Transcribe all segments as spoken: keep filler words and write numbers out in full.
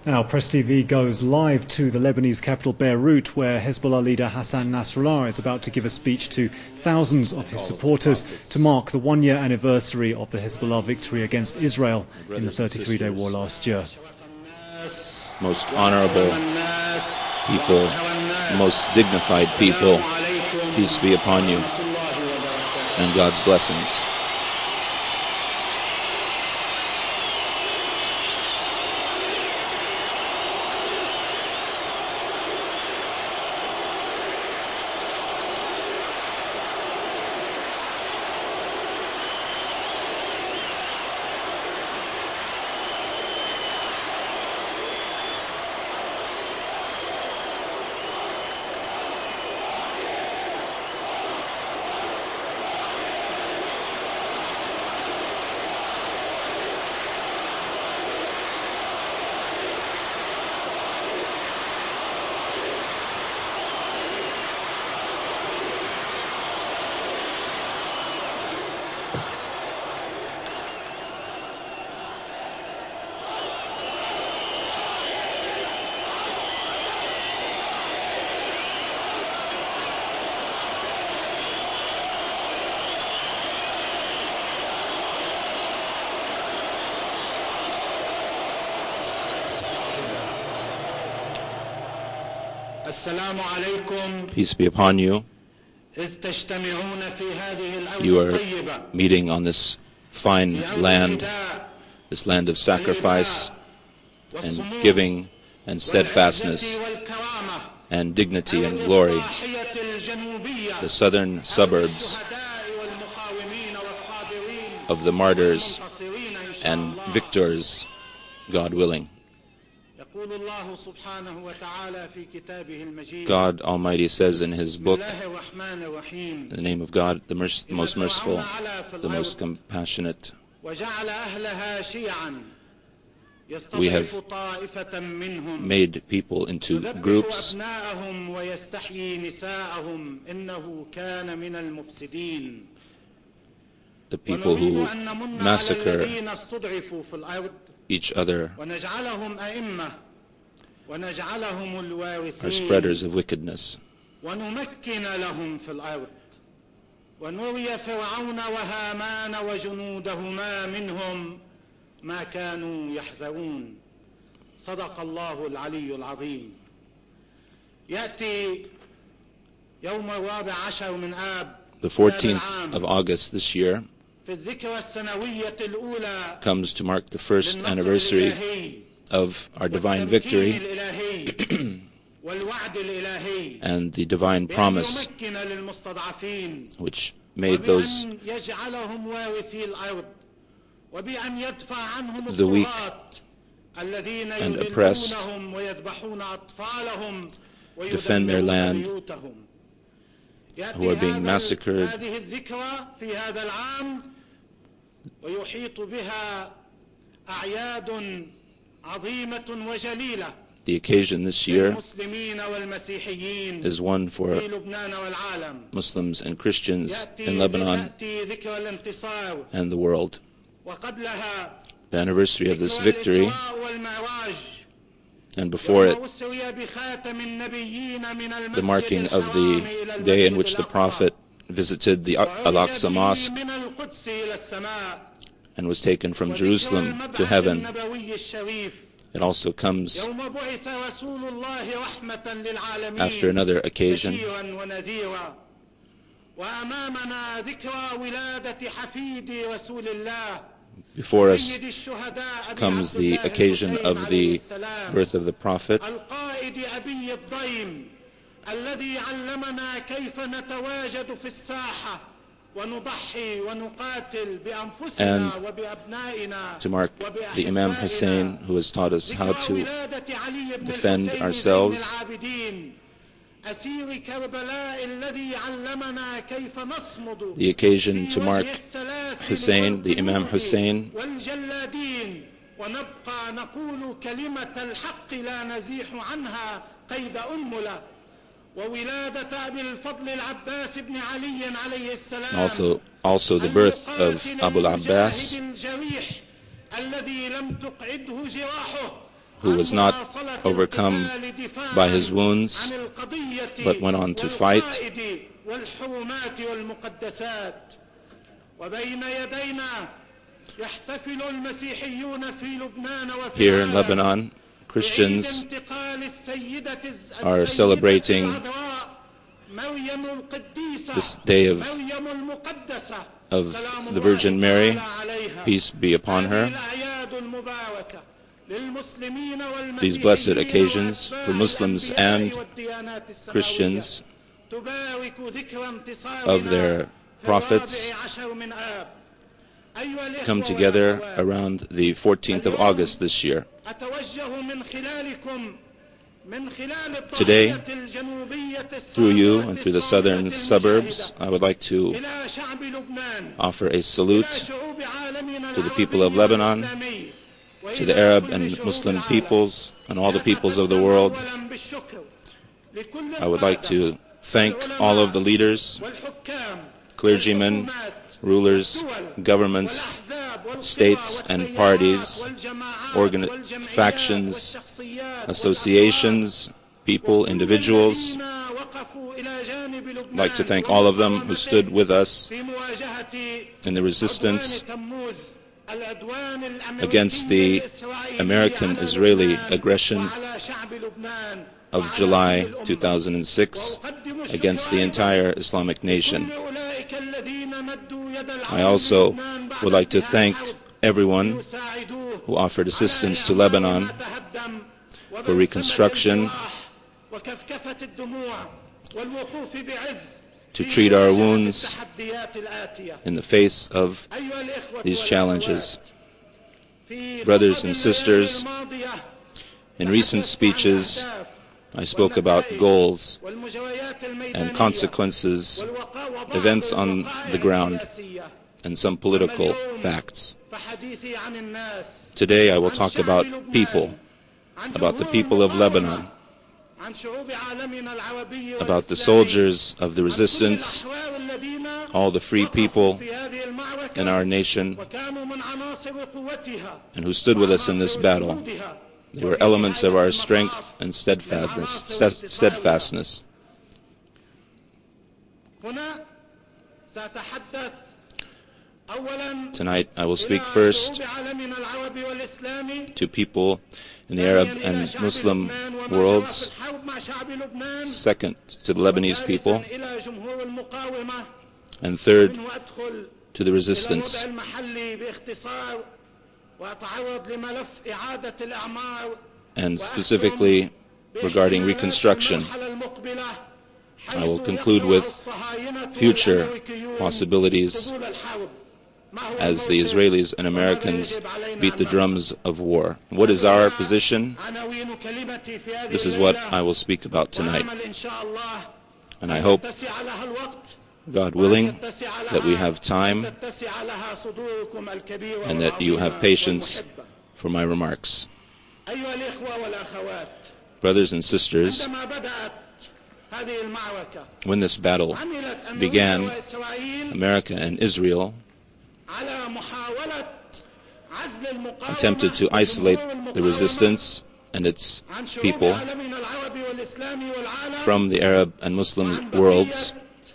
Now, Press T V goes live to the Lebanese capital Beirut, where Hezbollah leader Hassan Nasrallah is about to give a speech to thousands of his supporters to mark the one-year anniversary of the Hezbollah victory against Israel in the thirty-three day war last year. Most honorable people, most dignified people, peace be upon you, and God's blessings. Peace be upon you. You are meeting on this fine land, this land of sacrifice and giving and steadfastness and dignity and glory, the southern suburbs of the martyrs and victors, God willing. God Almighty says in His book, in the name of God, the merc- most merciful, the most compassionate, we have made people into groups, the people who massacre each other are spreaders of wickedness. The fourteenth of August this year comes to mark the first anniversary of our divine victory and the divine promise which made those the weak and oppressed defend their land, who are being massacred. The occasion this year is one for Muslims and Christians in Lebanon and the world. The anniversary of this victory, and before it, the marking of the day in which the Prophet visited the Al-Aqsa Mosque and was taken from Jerusalem to heaven. It also comes after another occasion. Before us comes the occasion of the birth of the Prophet, and to mark the Imam Hussein, who has taught us how to defend ourselves, the occasion to mark Hussein, the Imam Hussein, also, also the birth of Abu al-Abbas, who was not overcome by his wounds, but went on to fight. Here in Lebanon, Christians are celebrating this day of, of the Virgin Mary, peace be upon her. These blessed occasions for Muslims and Christians of their prophets come together around the fourteenth of August this year. Today, through you and through the southern suburbs, I would like to offer a salute to the people of Lebanon, to the Arab and Muslim peoples, and all the peoples of the world. I would like to thank all of the leaders, clergymen, rulers, governments, states and parties, organ factions, associations, people, individuals. I'd like to thank all of them who stood with us in the resistance against the American-Israeli aggression of July two thousand six against the entire Islamic nation. I also would like to thank everyone who offered assistance to Lebanon for reconstruction, to treat our wounds in the face of these challenges. Brothers and sisters, in recent speeches, I spoke about goals and consequences, events on the ground, and some political facts. Today I will talk about people, about the people of Lebanon, about the soldiers of the resistance, all the free people in our nation, and who stood with us in this battle. They were elements of our strength and steadfastness. steadfastness. Tonight I will speak first to people in the Arab and Muslim worlds, second to the Lebanese people, and third to the resistance. And specifically regarding reconstruction, I will conclude with future possibilities as the Israelis and Americans beat the drums of war. What is our position? This is what I will speak about tonight. And I hope, God willing, that we have time and that you have patience for my remarks. Brothers and sisters, when this battle began, America and Israel attempted to isolate the resistance and its people from the Arab and Muslim worlds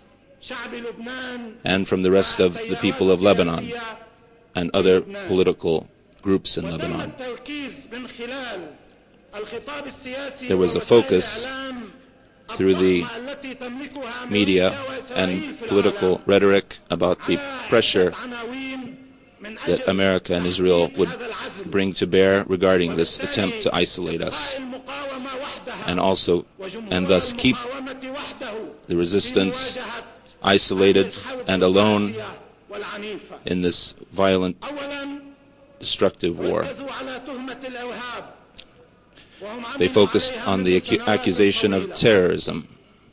and from the rest of the people of Lebanon and other political groups in Lebanon. There was a focus through the media and political rhetoric about the pressure that America and Israel would bring to bear regarding this attempt to isolate us, and also, and thus keep the resistance isolated and alone in this violent, destructive war. They focused on the acu accusation of terrorism.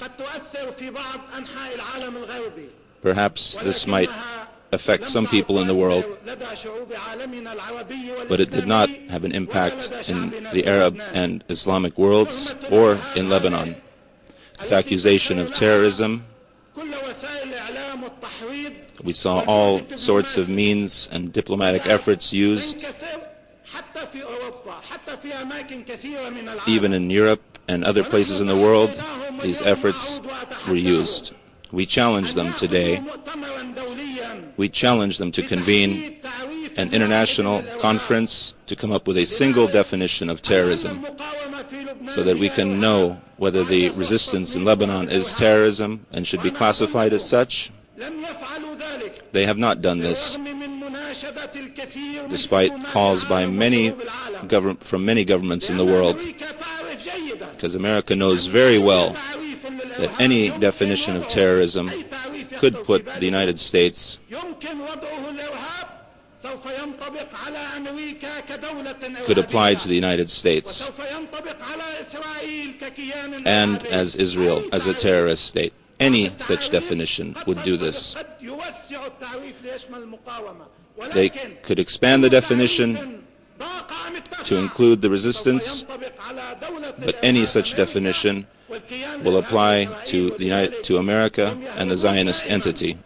Perhaps this might affect some people in the world, but it did not have an impact in the Arab and Islamic worlds or in Lebanon. This accusation of terrorism, we saw all sorts of means and diplomatic efforts used Even in Europe and other places in the world, these efforts were used. We challenge them today. We challenge them to convene an international conference to come up with a single definition of terrorism, so that we can know whether the resistance in Lebanon is terrorism and should be classified as such. They have not done this, despite calls by many govern- from many governments in the world, because America knows very well that any definition of terrorism could put the United States could apply to the United States and as Israel as a terrorist state. Any such definition would do this. They could expand the definition to include the resistance, but any such definition will apply to the United, to America and the Zionist entity.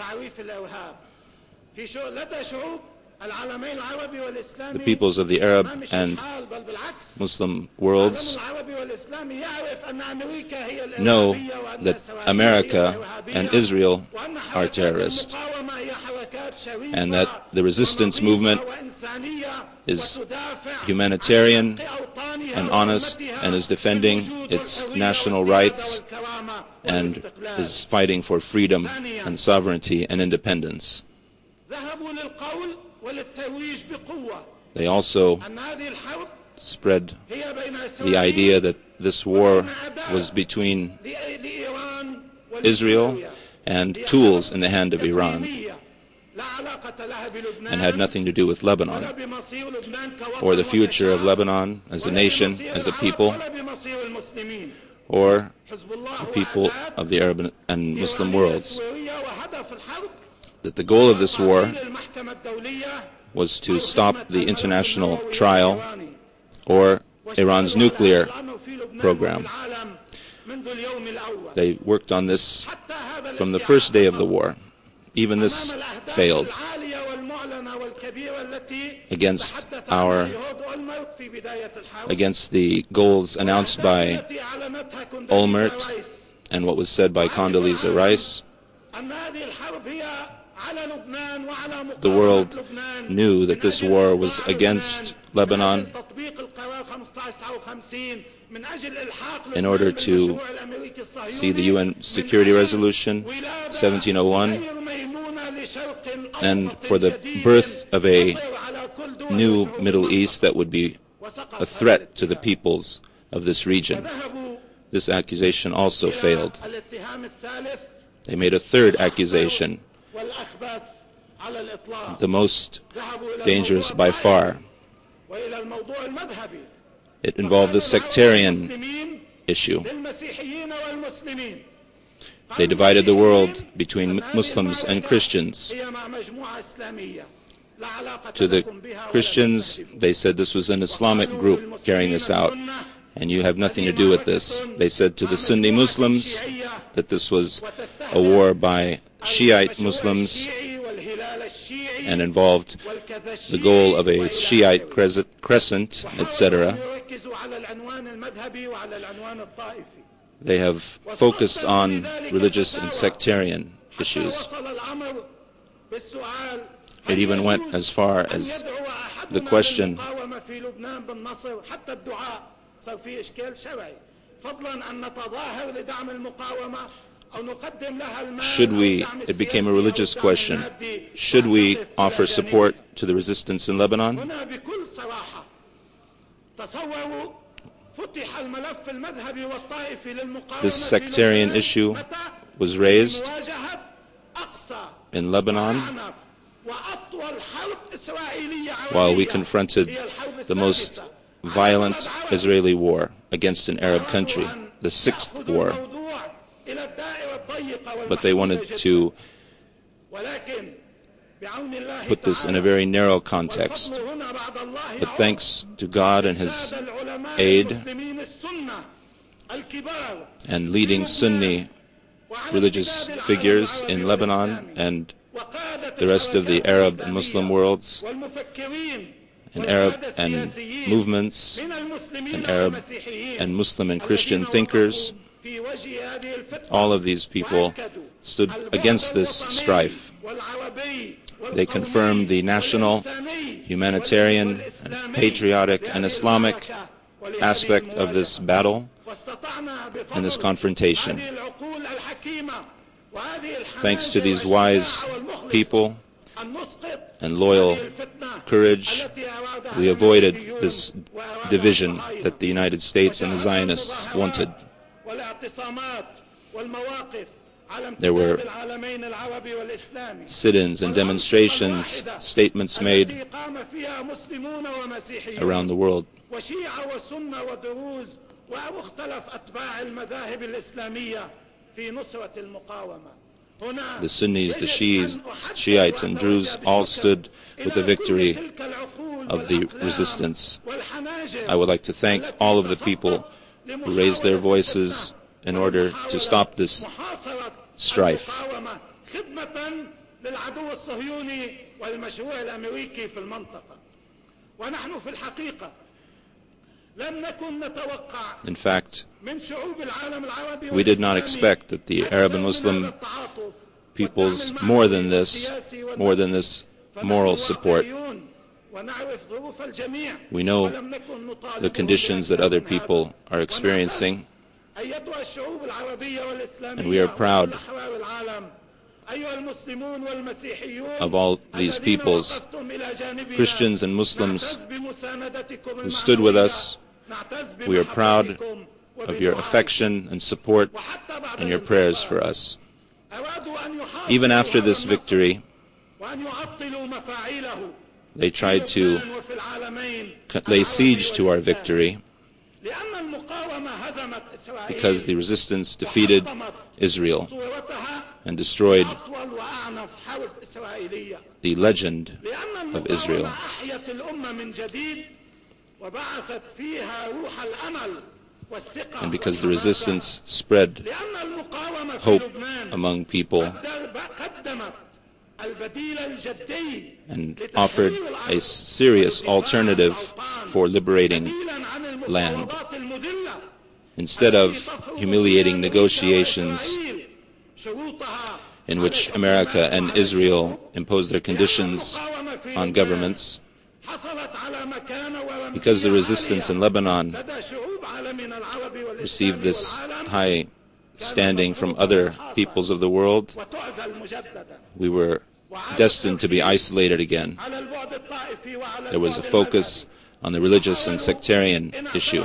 The peoples of the Arab and Muslim worlds know that America and Israel are terrorists, and that the resistance movement is humanitarian and honest and is defending its national rights and is fighting for freedom and sovereignty and independence. They also spread the idea that this war was between Israel and tools in the hand of Iran and had nothing to do with Lebanon or the future of Lebanon as a nation, as a people, or the people of the Arab and Muslim worlds. That the goal of this war was to stop the international trial or Iran's nuclear program. They worked on this from the first day of the war. Even this failed against our against the goals announced by Olmert and what was said by Condoleezza Rice. The world knew that this war was against Lebanon in order to see the U N Security Resolution seventeen oh one and for the birth of a new Middle East that would be a threat to the peoples of this region. This accusation also failed. They made a third accusation, the most dangerous by far. It involved the sectarian issue. They divided the world between Muslims and Christians. To the Christians, they said this was an Islamic group carrying this out, and you have nothing to do with this. They said to the Sunni Muslims that this was a war by Shiite Muslims and involved the goal of a Shiite crescent, et cetera. They have focused on religious and sectarian issues. It even went as far as the question, should we, it became a religious question, should we offer support to the resistance in Lebanon? This sectarian issue was raised in Lebanon while we confronted the most violent Israeli war against an Arab country, the sixth war. But they wanted to put this in a very narrow context. But thanks to God and His aid and leading Sunni religious figures in Lebanon and the rest of the Arab and Muslim worlds, and Arab and movements, and Arab and Muslim and Christian thinkers. All of these people stood against this strife. They confirmed the national, humanitarian, and patriotic and Islamic aspect of this battle and this confrontation. Thanks to these wise people and loyal courage, we avoided this division that the United States and the Zionists wanted. There were sit-ins and demonstrations, statements made around the world. The Sunnis, the Shias, Shiites, and Druze all stood with the victory of the resistance. I would like to thank all of the people who raised their voices in order to stop this strife. In fact, we did not expect that the Arab and Muslim peoples more than this, more than this moral support. We know the conditions that other people are experiencing, and we are proud of all these peoples, Christians and Muslims, who stood with us. We are proud of your affection and support and your prayers for us. Even after this victory, they tried to lay siege to our victory because the resistance defeated Israel and destroyed the legend of Israel. And because the resistance spread hope among people and offered a serious alternative for liberating land. Instead of humiliating negotiations in which America and Israel imposed their conditions on governments, because the resistance in Lebanon received this high standing from other peoples of the world, we were destined to be isolated again. There was a focus on the religious and sectarian issue.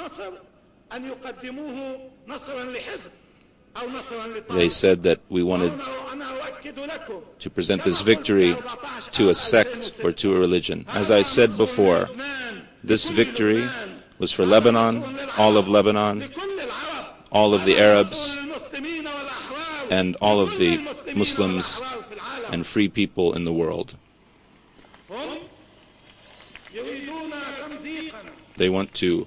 They said that we wanted to present this victory to a sect or to a religion. As I said before, this victory was for Lebanon, all of Lebanon, all of the Arabs, and all of the Muslims and free people in the world. They want to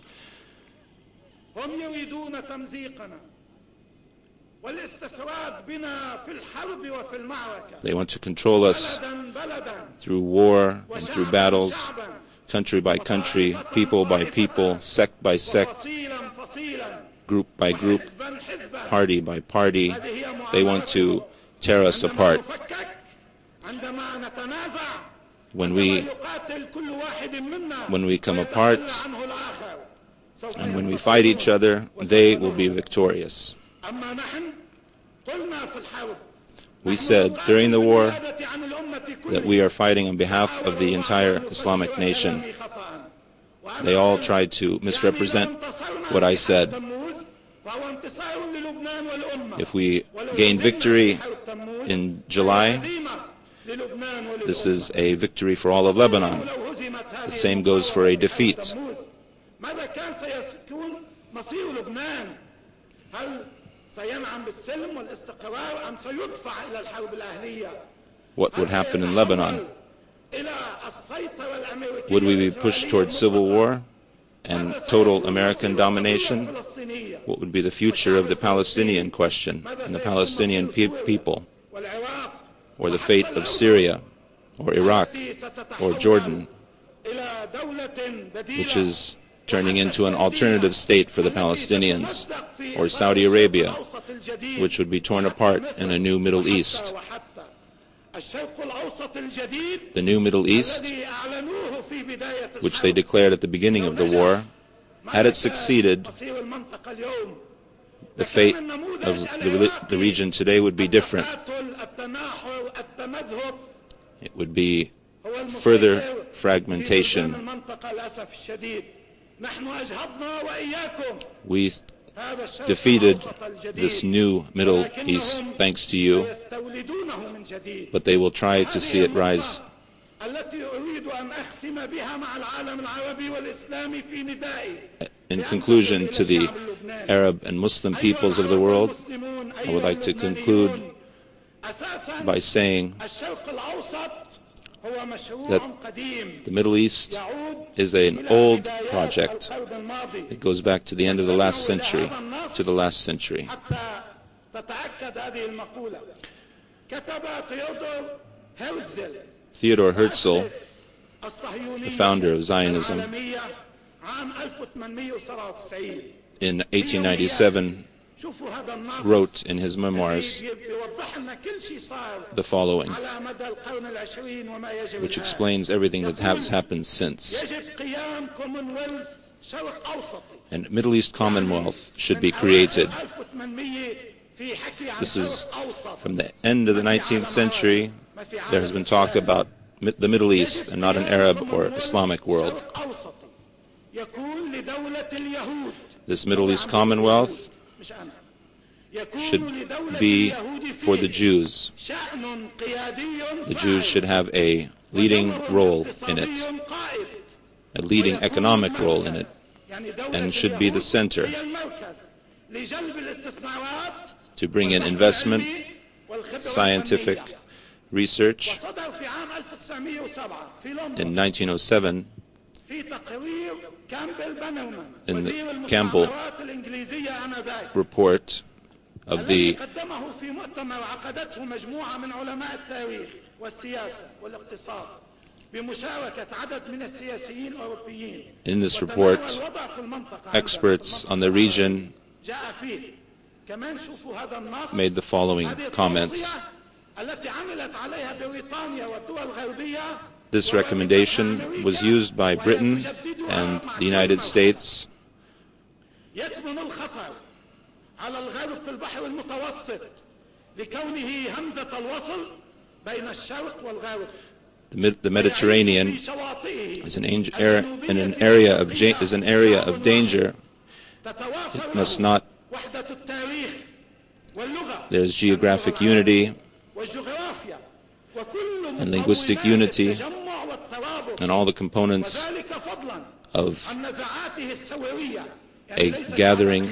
They want to control us through war and through battles, country by country, people by people, sect by sect, group by group, party by party. They want to tear us apart. When we, when we come apart and when we fight each other, they will be victorious. We said during the war that we are fighting on behalf of the entire Islamic nation. They all tried to misrepresent what I said. If we gain victory in July, this is a victory for all of Lebanon. The same goes for a defeat. What would happen in Lebanon? Would we be pushed towards civil war and total American domination? What would be the future of the Palestinian question and the Palestinian pe people? Or the fate of Syria, or Iraq, or Jordan, which is turning into an alternative state for the Palestinians, or Saudi Arabia, which would be torn apart in a new Middle East. The new Middle East, which they declared at the beginning of the war, had it succeeded, the fate of the, the region today would be different. It would be further fragmentation. We defeated this new Middle East thanks to you, but they will try to see it rise. In conclusion, to the Arab and Muslim peoples of the world, I would like to conclude by saying that the Middle East is an old project. It goes back to the end of the last century, to the last century. Theodor Herzl, the founder of Zionism, in eighteen ninety-seven wrote in his memoirs the following, which explains everything that has happened since. And Middle East Commonwealth should be created. This is from the end of the nineteenth century. There has been talk about the Middle East and not an Arab or Islamic world. This Middle East Commonwealth should be for the Jews. The Jews should have a leading role in it, a leading economic role in it, and should be the center to bring in investment, scientific research. In nineteen oh seven, in the Campbell report of the in this report, experts on the region made the following comments. This recommendation was used by Britain and the United States The, Mid the Mediterranean is an, er in an area of is an area of danger. It must not. There is geographic unity and linguistic unity, and all the components of a gathering,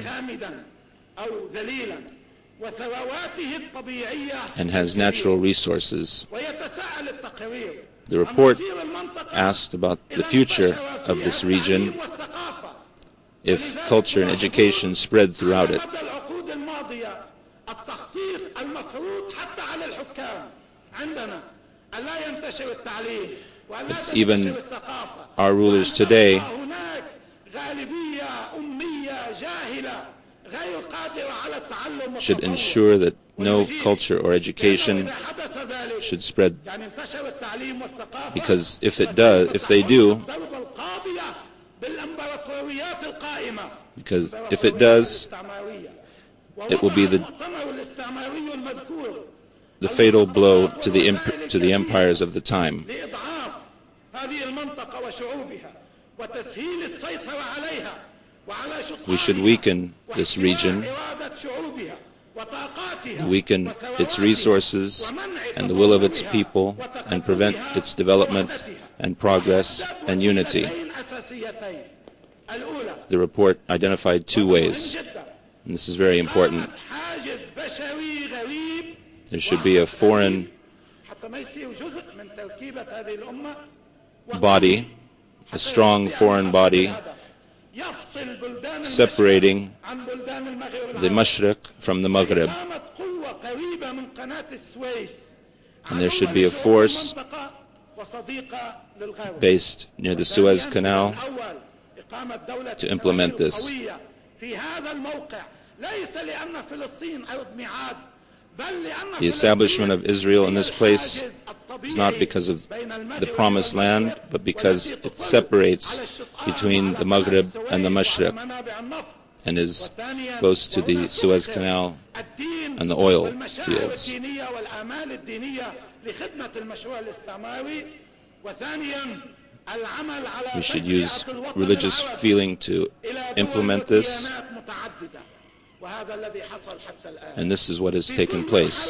and has natural resources. The report asked about the future of this region if culture and education spread throughout it. It's even our rulers today should ensure that no culture or education should spread, because if it does, if they do, because if it does, it will be the the fatal blow to the imp to the empires of the time. We should weaken this region, weaken its resources and the will of its people, and prevent its development and progress and unity. The report identified two ways, and this is very important. There should be a foreign body, a strong foreign body, separating the Mashriq from the Maghrib. And there should be a force based near the Suez Canal to implement this. The establishment of Israel in this place is not because of the Promised Land, but because it separates between the Maghrib and the Mashriq and is close to the Suez Canal and the oil fields. We should use religious feeling to implement this, and this is what has taken place.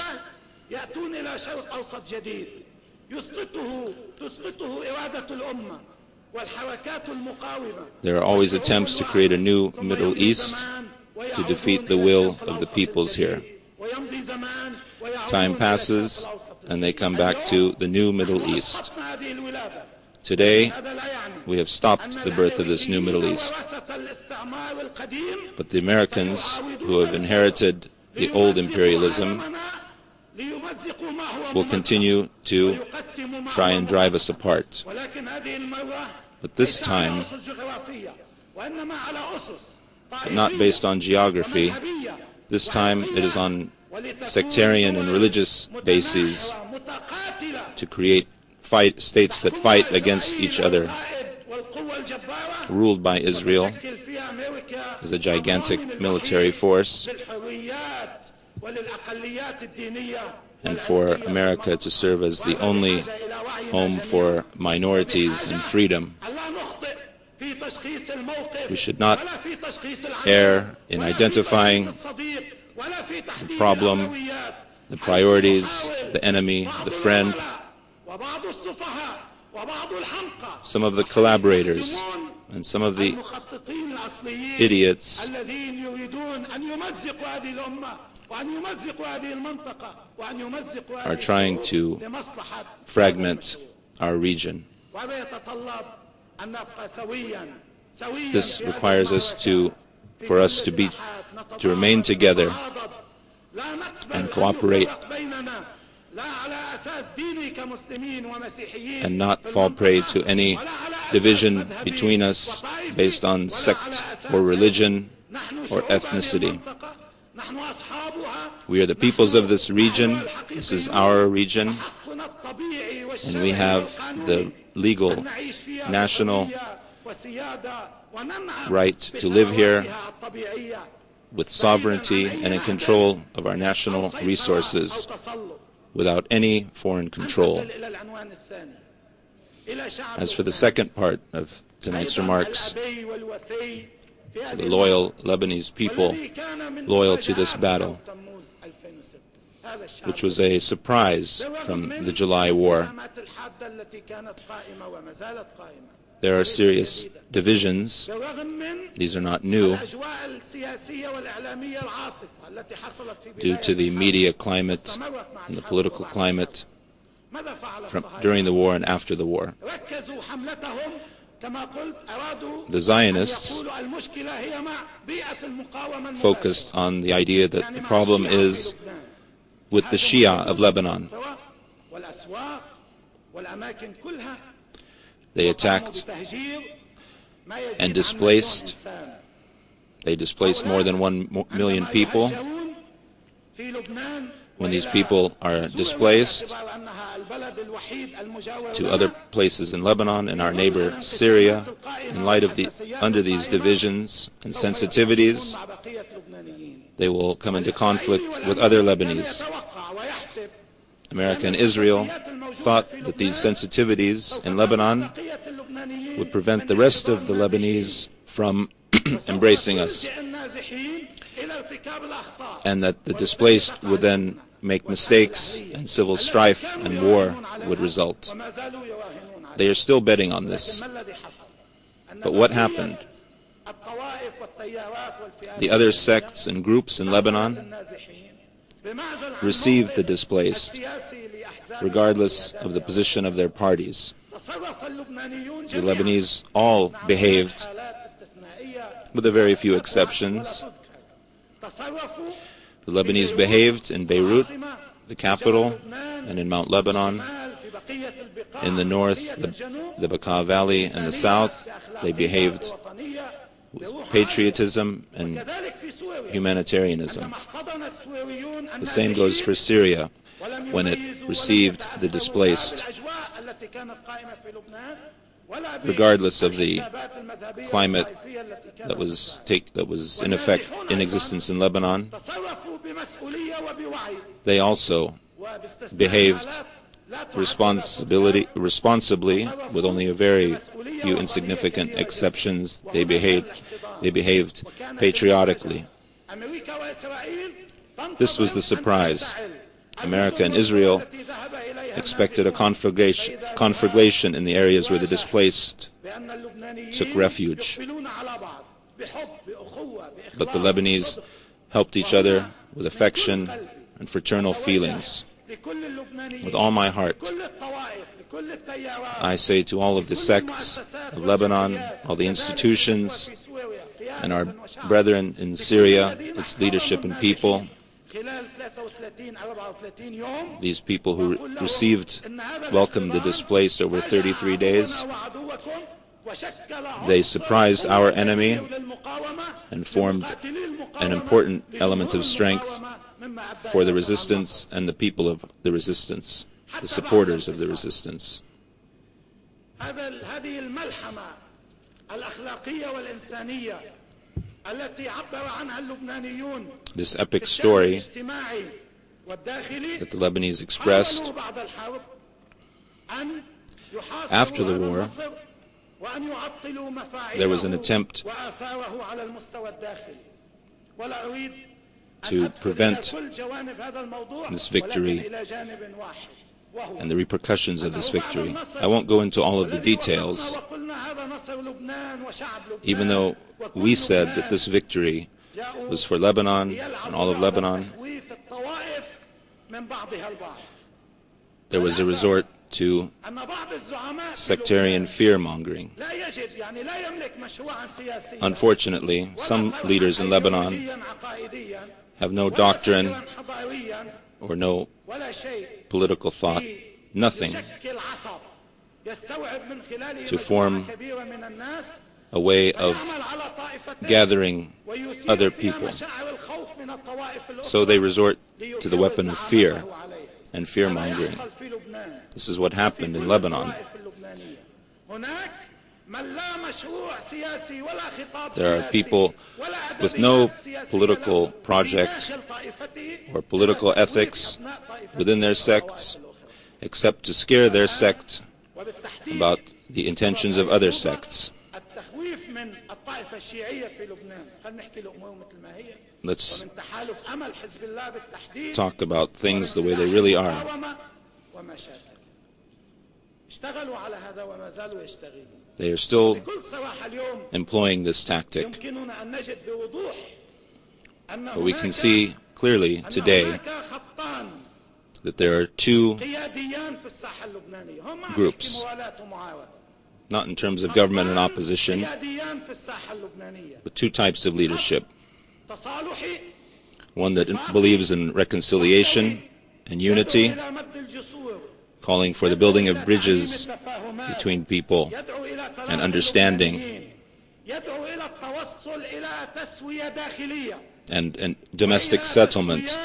There are always attempts to create a new Middle East to defeat the will of the peoples here. Time passes and they come back to the new Middle East. Today, we have stopped the birth of this new Middle East. But the Americans, who have inherited the old imperialism, will continue to try and drive us apart. But this time, but not based on geography, this time it is on sectarian and religious bases to create fight states that fight against each other, ruled by Israel as a gigantic military force, and for America to serve as the only home for minorities and freedom. We should not err in identifying the problem, the priorities, the enemy, the friend. Some of the collaborators and some of the idiots are trying to fragment our region. This requires us to, for us to be, to remain together and cooperate and not fall prey to any division between us based on sect or religion or ethnicity. We are the peoples of this region. This is our region, and we have the legal national right to live here with sovereignty and in control of our national resources without any foreign control. As for the second part of tonight's remarks, to the loyal Lebanese people, loyal to this battle, which was a surprise from the July war. There are serious divisions. These are not new, due to the media climate and the political climate from during the war and after the war. The Zionists focused on the idea that the problem is with the Shia of Lebanon. They attacked and displaced, they displaced more than one million people. When these people are displaced to other places in Lebanon and our neighbor Syria, in light of the, under these divisions and sensitivities, they will come into conflict with other Lebanese. America and Israel thought that these sensitivities in Lebanon would prevent the rest of the Lebanese from embracing us, and that the displaced would then make mistakes and civil strife and war would result. They are still betting on this. But what happened? The other sects and groups in Lebanon received the displaced, regardless of the position of their parties. The Lebanese all behaved, with a very few exceptions. The Lebanese behaved in Beirut, the capital, and in Mount Lebanon, In the north, the, the Bekaa Valley, and the south, they behaved with patriotism and humanitarianism. The same goes for Syria when it received the displaced. Regardless of the climate that was take that was in effect in existence in Lebanon, they also behaved responsibility responsibly, with only a very few insignificant exceptions. They behaved they behaved patriotically. This was the surprise. America and Israel expected a conflagration, conflagration in the areas where the displaced took refuge. But the Lebanese helped each other with affection and fraternal feelings. With all my heart, I say to all of the sects of Lebanon, all the institutions, and our brethren in Syria, its leadership and people, these people who received, welcomed the displaced over thirty-three days, they surprised our enemy and formed an important element of strength for the resistance and the people of the resistance, the supporters of the resistance. This epic story that the Lebanese expressed after the war, there was an attempt to prevent this victory and the repercussions of this victory. I won't go into all of the details, even though we said that this victory was for Lebanon and all of Lebanon. There was a resort to sectarian fear-mongering. Unfortunately, some leaders in Lebanon have no doctrine or no political thought, nothing, to form a way of gathering other people. So they resort to the weapon of fear and fear-mongering. This is what happened in Lebanon. There are people with no political project or political ethics within their sects, except to scare their sect about the intentions of other sects. Let's talk about things the way they really are. They are still employing this tactic. But we can see clearly today that there are two groups, not in terms of government and opposition, but two types of leadership. One that believes in reconciliation and unity, calling for the building of bridges between people and understanding and, and domestic settlement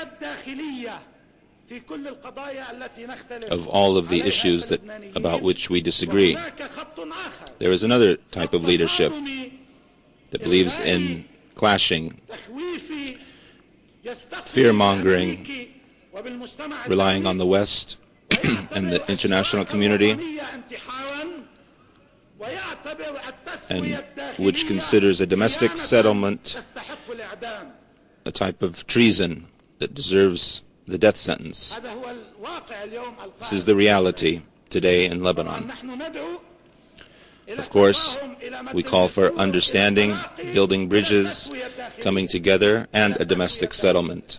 of all of the issues that, about which we disagree. There is another type of leadership that believes in clashing, fear-mongering, relying on the West and the international community, and which considers a domestic settlement a type of treason that deserves the death sentence. This is the reality today in Lebanon. Of course, we call for understanding, building bridges, coming together, and a domestic settlement.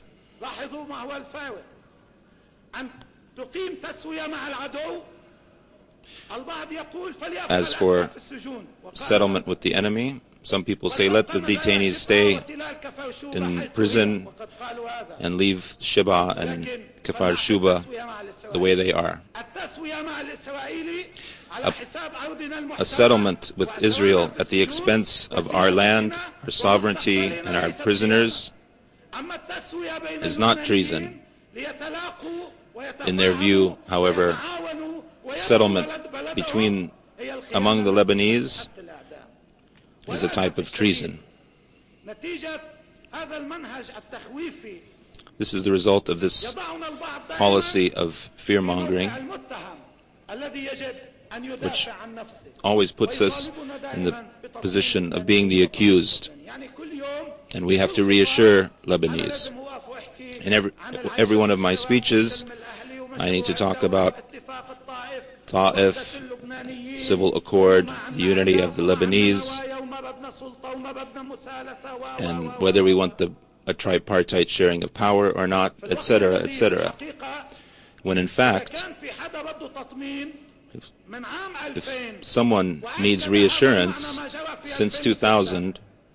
As for settlement with the enemy, some people say let the detainees stay in prison and leave Shib'a and Kafar Shuba the way they are. A, a settlement with Israel at the expense of our land, our sovereignty, and our prisoners is not treason. In their view, however, settlement between among the Lebanese is a type of treason. This is the result of this policy of fear-mongering, which always puts us in the position of being the accused. And we have to reassure Lebanese. In every, every one of my speeches, I need to talk about Ta'if, civil accord, the unity of the Lebanese, and whether we want the, a tripartite sharing of power or not, et cetera, et cetera. When in fact, if, if someone needs reassurance, since two thousand,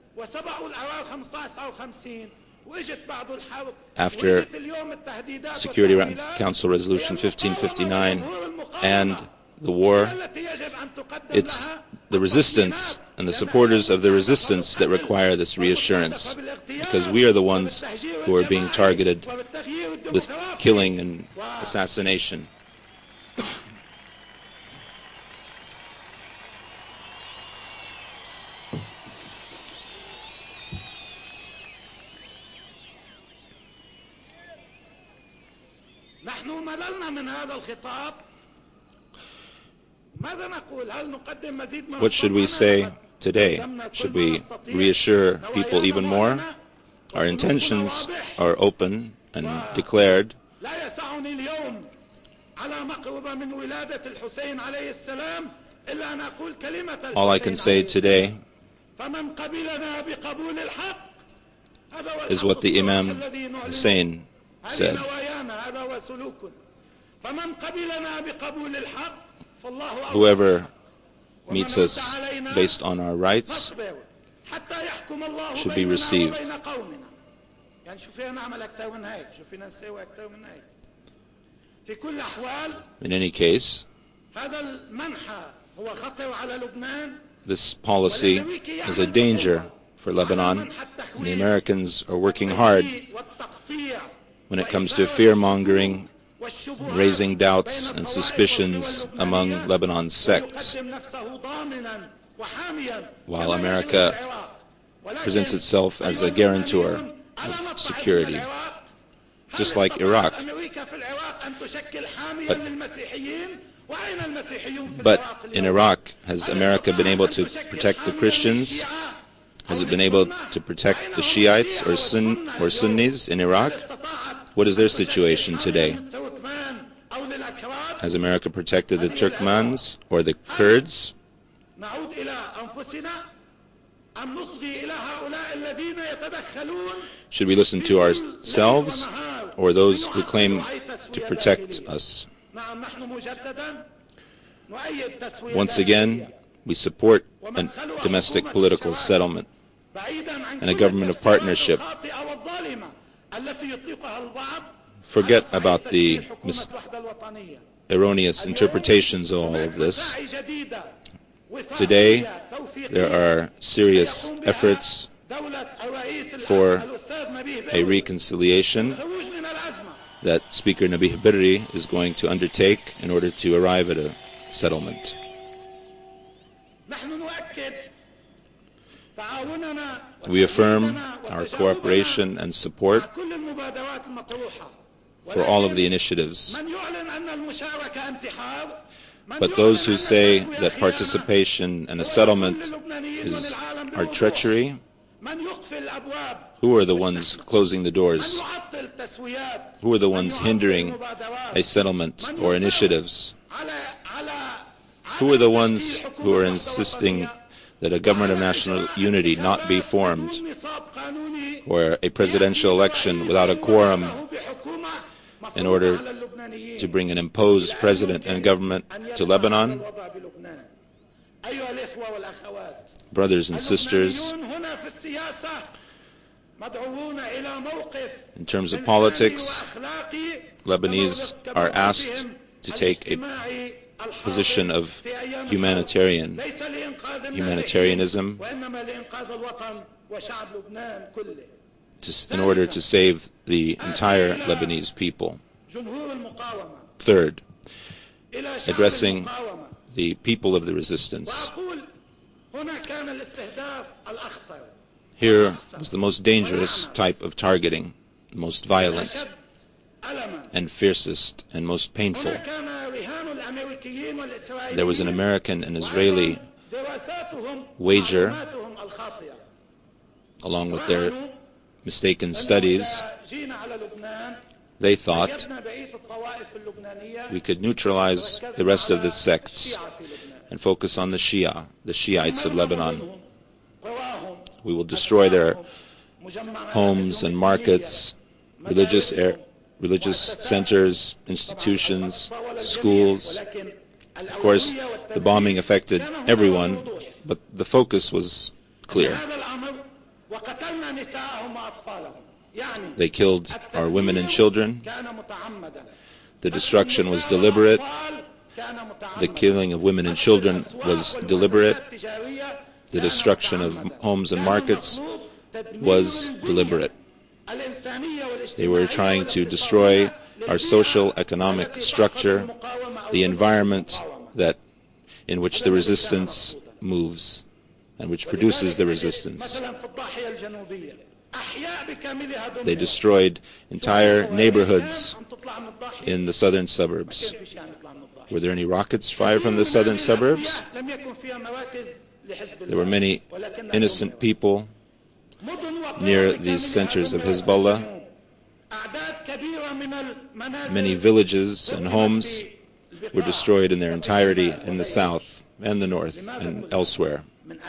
after Security Council Resolution fifteen fifty-nine and the war, it's the resistance and the supporters of the resistance that require this reassurance, because we are the ones who are being targeted with killing and assassination. What should we say today? Should we reassure people even more? Our intentions are open and declared. All I can say today is what the Imam Hussein said. Whoever meets us based on our rights should be received. In any case, this policy is a danger for Lebanon, and the Americans are working hard when it comes to fear-mongering, raising doubts and suspicions among Lebanon's sects, while America presents itself as a guarantor of security, just like Iraq. But, but in Iraq, has America been able to protect the Christians? Has it been able to protect the Shiites or, Sun, or Sunnis in Iraq? What is their situation today? Has America protected the Turkmens or the Kurds? Should we listen to ourselves or those who claim to protect us? Once again, we support a domestic political settlement and a government of partnership. Forget about the mis- erroneous interpretations of all of this. Today, there are serious efforts for a reconciliation that Speaker Nabih Berri is going to undertake in order to arrive at a settlement. We affirm our cooperation and support for all of the initiatives. But those who say that participation and a settlement is our treachery, who are the ones closing the doors? Who are the ones hindering a settlement or initiatives? Who are the ones who are insisting that a government of national unity not be formed, or a presidential election without a quorum in order to bring an imposed president and government to Lebanon? Brothers and sisters, In terms of politics, Lebanese are asked to take a position of humanitarian humanitarianism to, in order to save the entire Lebanese people. Third, addressing the people of the resistance. Here was the most dangerous type of targeting, most violent and fiercest and most painful. There was an American and Israeli wager, along with their mistaken studies. They thought we could neutralize the rest of the sects and focus on the Shia, the Shiites of Lebanon. We will destroy their homes and markets, religious air, religious centers, institutions, schools. Of course, the bombing affected everyone, but the focus was clear. They killed our women and children. The destruction was deliberate. The killing of women and children was deliberate. The destruction of homes and markets was deliberate. They were trying to destroy our social economic structure, the environment that in which the resistance moves and which produces the resistance. They destroyed entire neighborhoods in the southern suburbs. Were there any rockets fired from the southern suburbs? There were many innocent people near these centers of Hezbollah. Many villages and homes were destroyed in their entirety in the south and the north and elsewhere.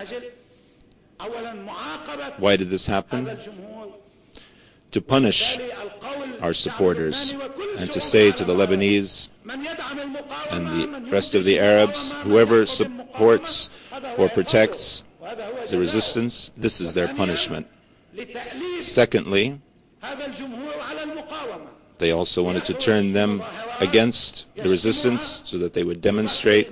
Why did this happen? To punish our supporters and to say to the Lebanese and the rest of the Arabs, whoever supports or protects the resistance, this is their punishment. Secondly, they also wanted to turn them against the resistance so that they would demonstrate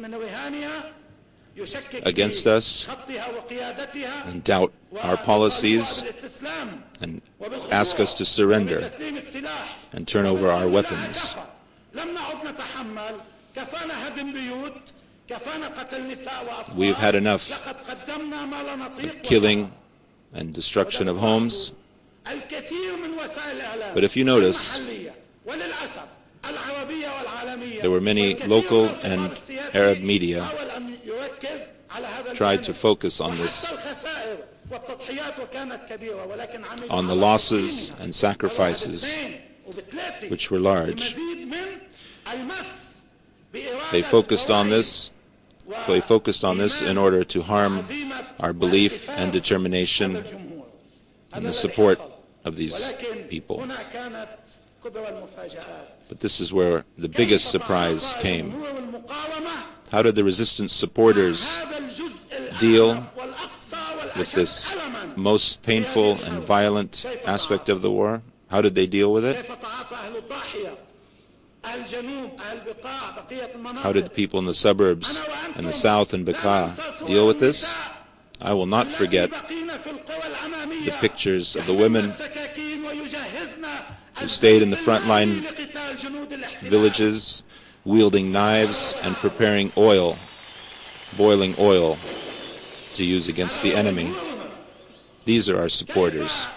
against us and doubt our policies and ask us to surrender and turn over our weapons. We've had enough of killing and destruction of homes. But if you notice, there were many local and Arab media tried to focus on this, on the losses and sacrifices, which were large. They focused on this. They focused on this in order to harm our belief and determination and the support of these people. But this is where the biggest surprise came. How did the resistance supporters deal with this most painful and violent aspect of the war? How did they deal with it? How did the people in the suburbs and the south and Bekaa deal with this? I will not forget the pictures of the women who stayed in the frontline villages, wielding knives and preparing oil, boiling oil, to use against the enemy. These are our supporters.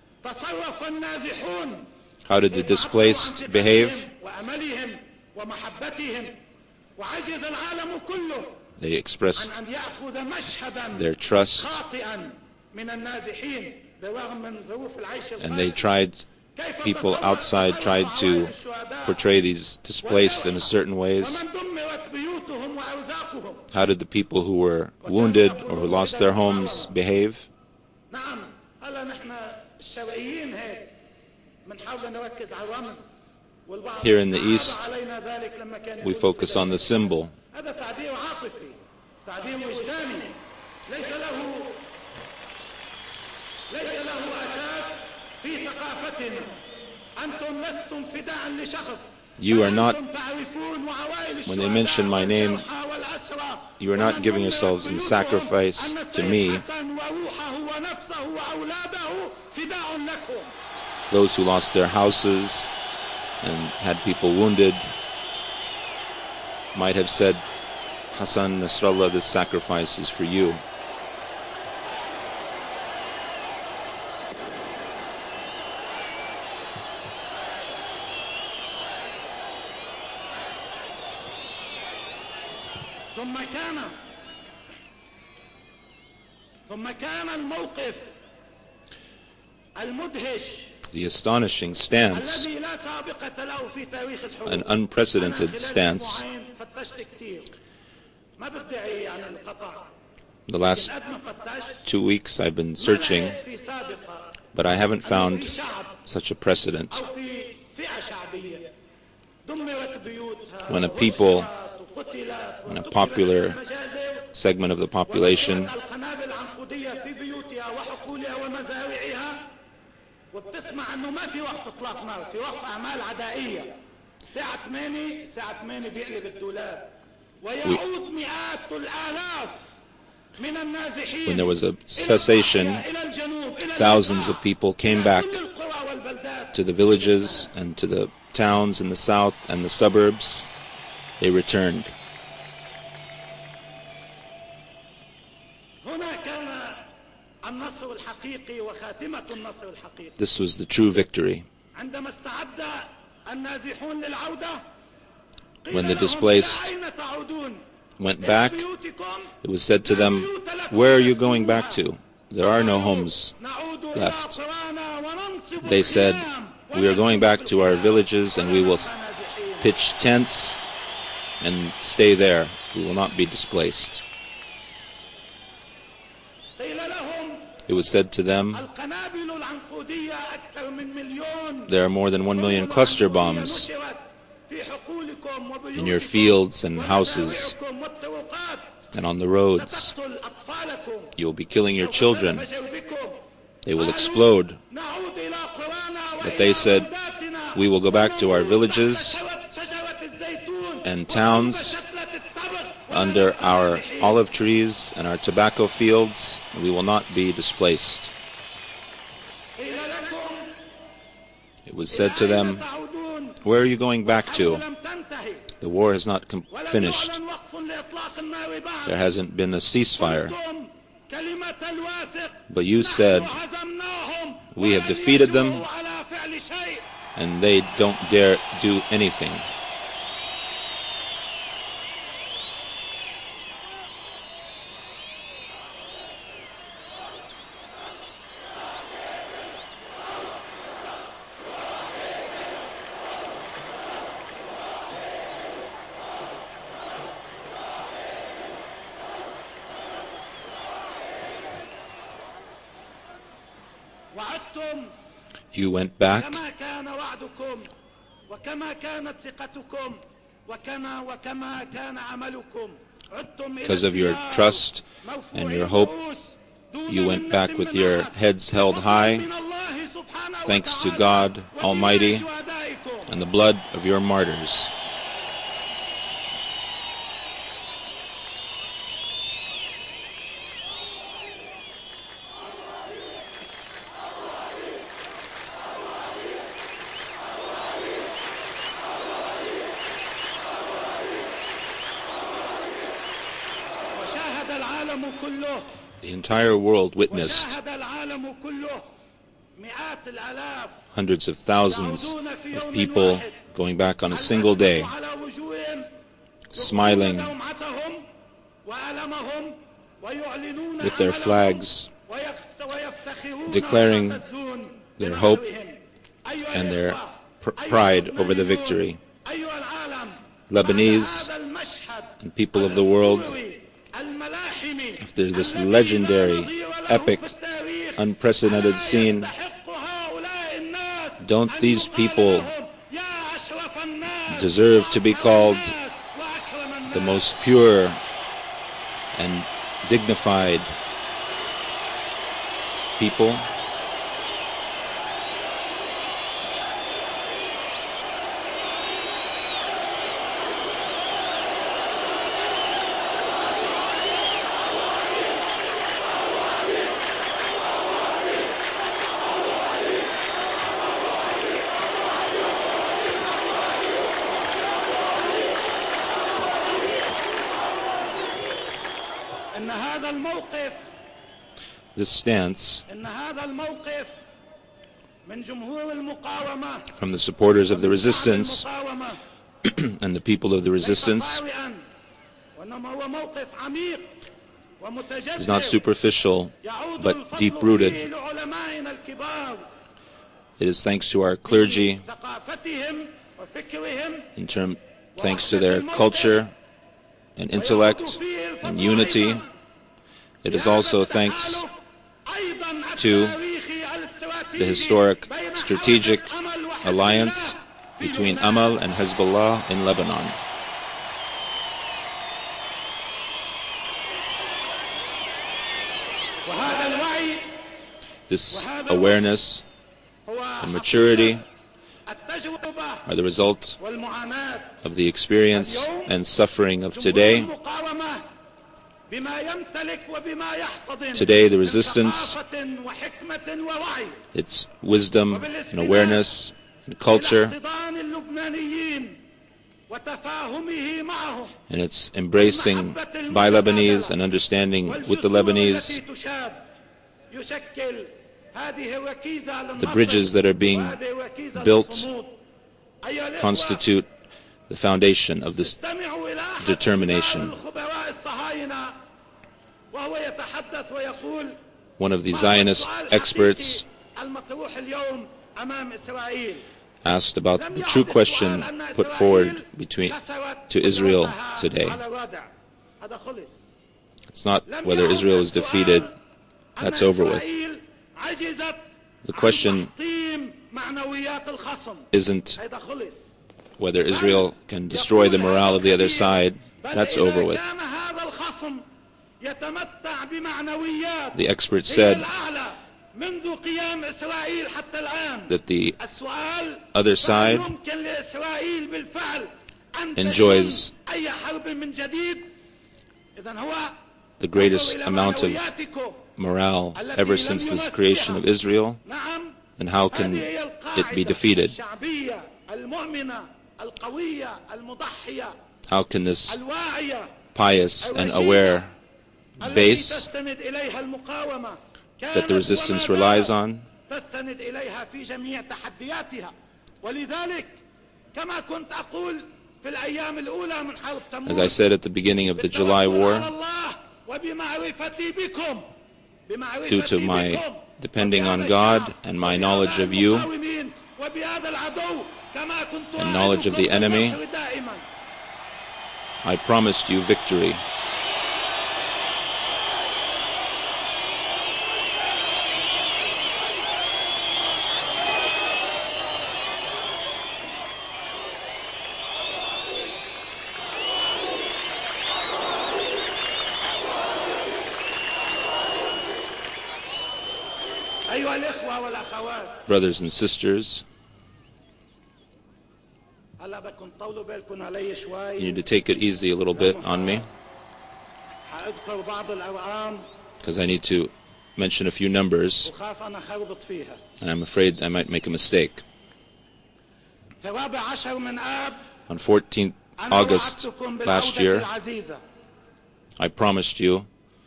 How did the displaced behave? They expressed their trust, and they tried, people outside tried to portray these displaced in a certain ways. How did the people who were wounded or who lost their homes behave? Here in the East, we focus on the symbol. You are not, when they mention my name, you are not giving yourselves in sacrifice to me. Those who lost their houses and had people wounded might have said, Hassan Nasrallah, this sacrifice is for you. ثم كان ثم كان الموقف المدهش The astonishing stance, an unprecedented stance. The last two weeks I've been searching, but I haven't found such a precedent. When a people, when a popular segment of the population وبتسمع انه ما في وقف اطلاق نار، في وقف اعمال عدائيه الساعه ثمانية الساعه ثمانية بيقلب الدولاب ويعود مئات الالاف من النازحين. When there was a cessation, thousands of people came back to the villages and to the towns in the south and the suburbs. They returned. This was the true victory. When the displaced went back, it was said to them, "Where are you going back to? There are no homes left." They said, "We are going back to our villages and we will pitch tents and stay there. We will not be displaced." It was said to them, "There are more than one million cluster bombs in your fields and houses and on the roads. You will be killing your children. They will explode." But they said, "We will go back to our villages and towns under our olive trees and our tobacco fields, and we will not be displaced." It was said to them, "Where are you going back to? The war has not com- finished. There hasn't been a ceasefire. But you said, we have defeated them, and they don't dare do anything." You went back because of your trust and your hope. You went back with your heads held high, thanks to God Almighty and the blood of your martyrs. The entire world witnessed hundreds of thousands of people going back on a single day, smiling with their flags, declaring their hope and their pr- pride over the victory. Lebanese and people of the world, after this legendary, epic, unprecedented scene, don't these people deserve to be called the most pure and dignified people? This stance from the supporters of the resistance and the people of the resistance is not superficial but deep-rooted. It is thanks to our clergy, in term, thanks to their culture and intellect and unity. It is also thanks to the historic strategic alliance between Amal and Hezbollah in Lebanon. This awareness and maturity are the result of the experience and suffering of today. Today, the resistance, its wisdom and awareness and culture, and its embracing by Lebanese and understanding with the Lebanese, the bridges that are being built constitute the foundation of this determination. One of the Zionist experts asked about the true question put forward between to Israel today. It's not whether Israel is defeated, that's over with. The question isn't whether Israel can destroy the morale of the other side, that's over with. The expert said that the other side enjoys the greatest amount of morale ever since the creation of Israel, and how can it be defeated? How can this pious and aware base that the resistance relies on, as I said at the beginning of the July war, due to my depending on God and my knowledge of you and knowledge of the enemy, I promised you victory. Brothers and sisters, you need to take it easy a little bit on me, because I need to mention a few numbers, and I'm afraid I might make a mistake. On fourteenth August last year, I promised you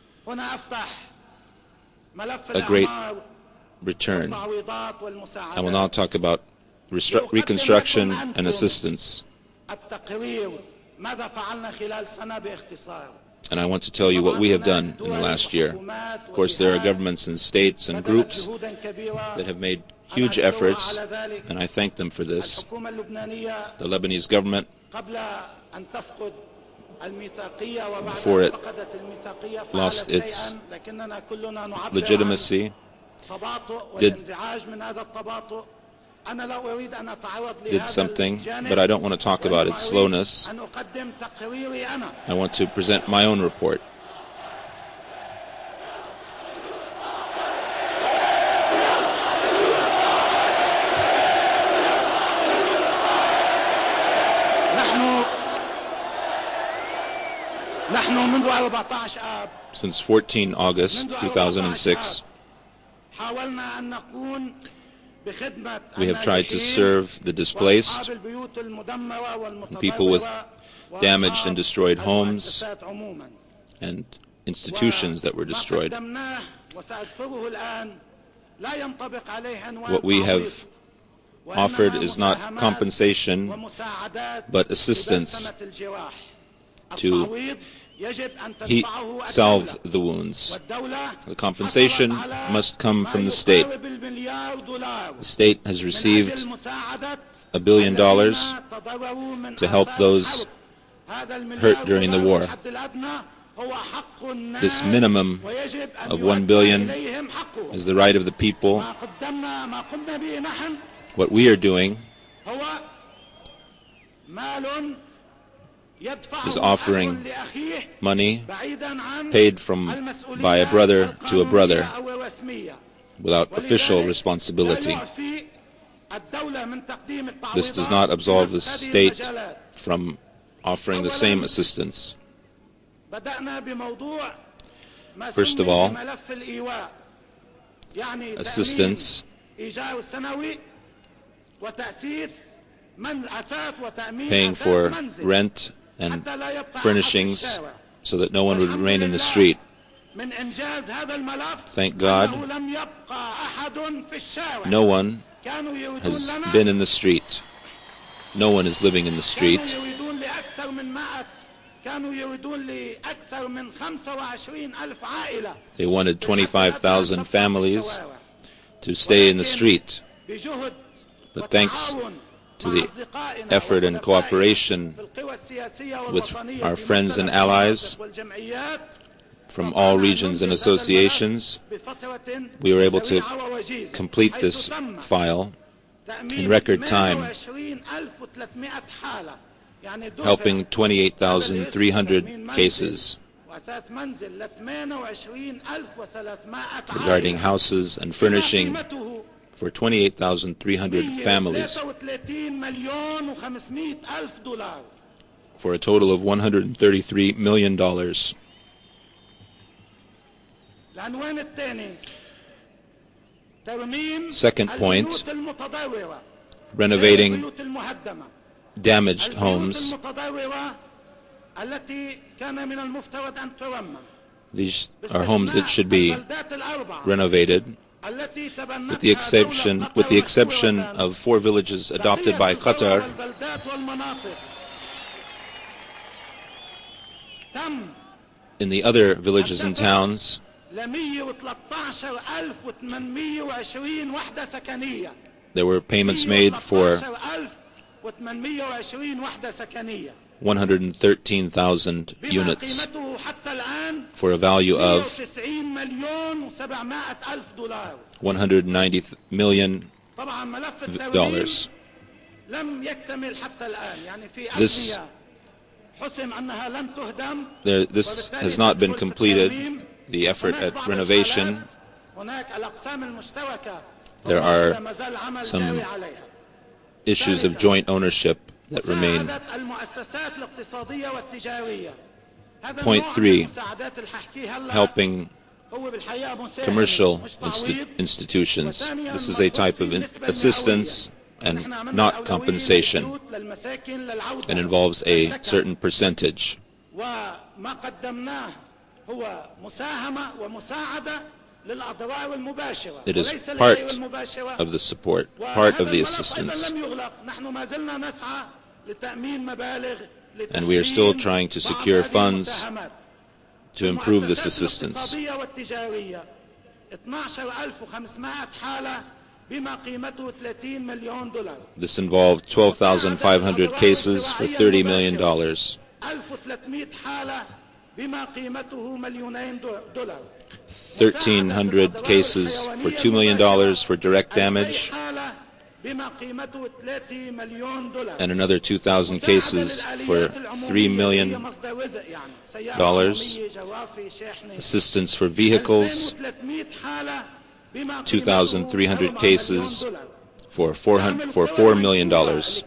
a great return. I will now talk about reconstruction and assistance. And I want to tell you what we have done in the last year. Of course, there are governments and states and groups that have made huge efforts, and I thank them for this. The Lebanese government, before it lost its legitimacy, did, did something, but I don't want to talk about its slowness. I want to present my own report. Since fourteenth August two thousand six, we have tried to serve the displaced and people with damaged and destroyed homes and institutions that were destroyed. What we have offered is not compensation, but assistance to he salve the wounds. The compensation must come from the state. The state has received a billion dollars to help those hurt during the war. This minimum of one billion is the right of the people. What we are doing is offering money paid from by a brother to a brother without official responsibility. This does not absolve the state from offering the same assistance. First of all, assistance paying for rent and furnishings so that no one would remain in the street. Thank God, no one has been in the street. No one is living in the street. They wanted twenty-five thousand families to stay in the street. But thanks to the effort and cooperation with our friends and allies from all regions and associations, we were able to complete this file in record time, helping twenty-eight thousand three hundred cases regarding houses and furnishing for twenty-eight thousand three hundred families for a total of one hundred thirty-three million dollars. Second point, renovating damaged homes. These are homes that should be renovated, with the exception with the exception of four villages adopted by Qatar. In the other villages and towns, there were payments made for one hundred thirteen thousand units for a value of one hundred ninety million dollars. This, there, this has not been completed, the effort at renovation. There are some issues of joint ownership that remain. Point three, helping commercial insti institutions. This is a type of in assistance and not compensation, and involves a certain percentage. It is part of the support, part of the assistance. And we are still trying to secure funds to improve this assistance. This involved twelve thousand five hundred cases for thirty million dollars. thirteen hundred cases for two million dollars for direct damage, and another two thousand cases for three million dollars. Assistance for vehicles, two thousand three hundred cases for four million dollars,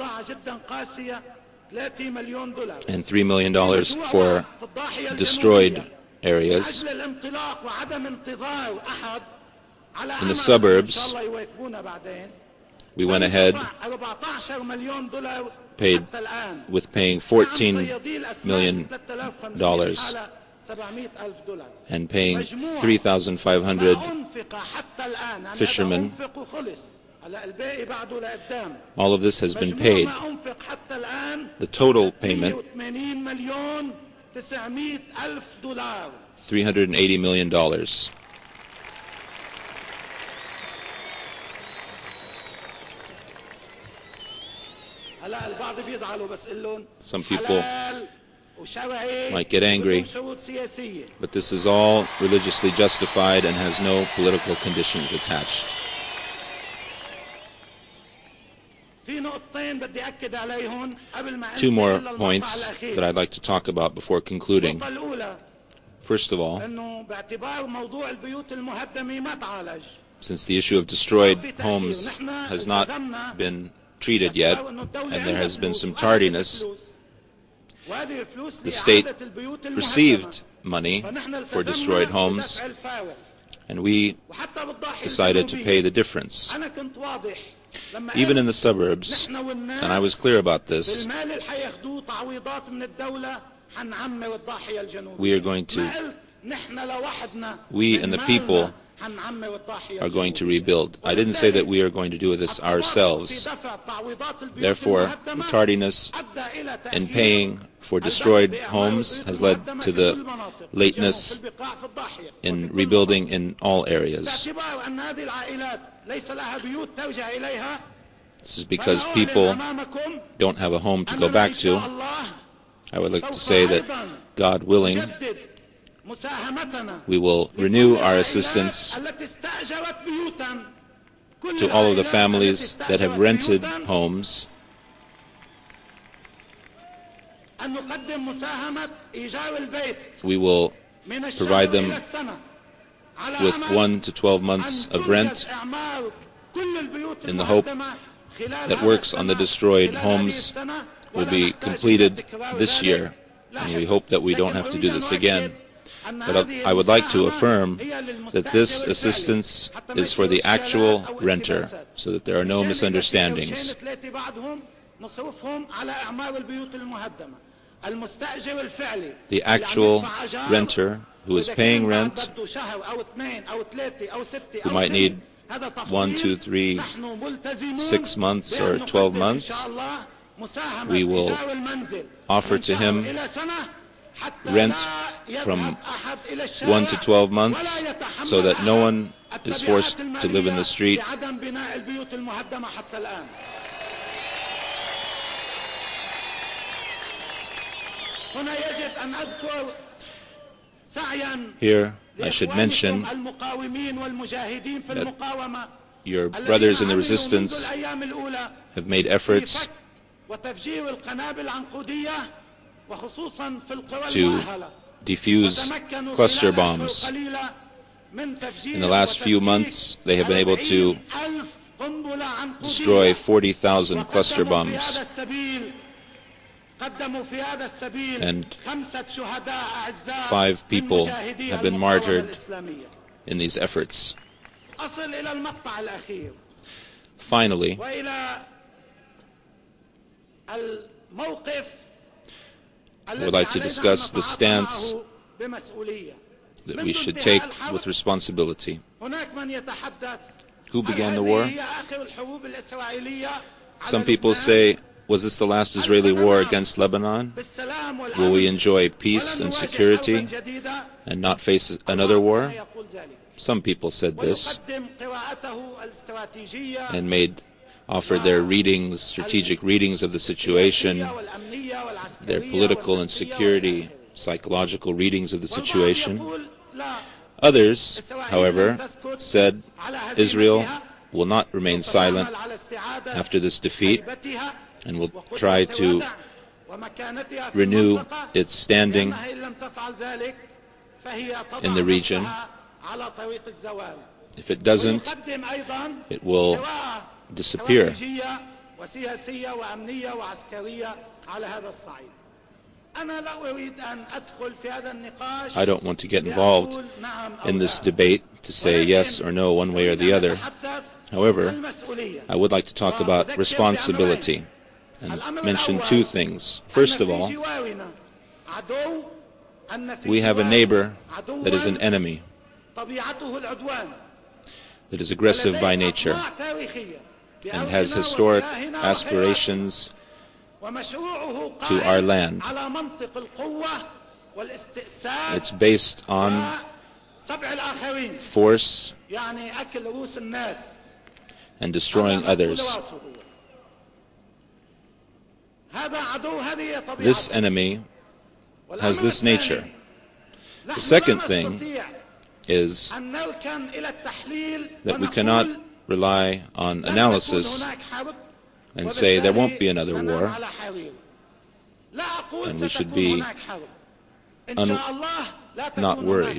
and three million dollars for destroyed areas. In the suburbs, we went ahead, paid with paying fourteen million dollars and paying three thousand five hundred fishermen. All of this has been paid. The total payment, three hundred eighty million dollars. Some people might get angry, but this is all religiously justified and has no political conditions attached. Two more points that I'd like to talk about before concluding. First of all, since the issue of destroyed homes has not been treated yet, and there has been some tardiness, the state received money for destroyed homes, and we decided to pay the difference. Even in the suburbs, and I was clear about this, we are going to, we and the people are going to rebuild. I didn't say that we are going to do this ourselves. Therefore, the tardiness in paying for destroyed homes has led to the lateness in rebuilding in all areas. This is because people don't have a home to go back to. I would like to say that, God willing, we will renew our assistance to all of the families that have rented homes. We will provide them with one to twelve months of rent in the hope that works on the destroyed homes will be completed this year. And we hope that we don't have to do this again. But I would like to affirm that this assistance is for the actual renter, so that there are no misunderstandings. The actual renter who is paying rent, who might need one, two, three, six months or twelve months, we will offer to him rent from one to twelve months, so that no one is forced to live in the street. Here I should mention that your brothers in the resistance have made efforts to defuse cluster bombs. In the last few months, they have been able to destroy forty thousand cluster bombs. And five people have been martyred in these efforts. Finally, I would like to discuss the stance that we should take with responsibility. Who began the war? Some people say, was this the last Israeli war against Lebanon? Will we enjoy peace and security and not face another war? Some people said this and made offered their readings, strategic readings of the situation, their political and security, psychological readings of the situation. Others, however, said Israel will not remain silent after this defeat and will try to renew its standing in the region. If it doesn't, it will disappear. I don't want to get involved in this debate to say yes or no one way or the other. However, I would like to talk about responsibility and mention two things. First of all, we have a neighbor that is an enemy, that is aggressive by nature, and has historic aspirations to our land. It's based on force and destroying others. This enemy has this nature. The second thing is that we cannot rely on analysis and say there won't be another war, and we should be not worried.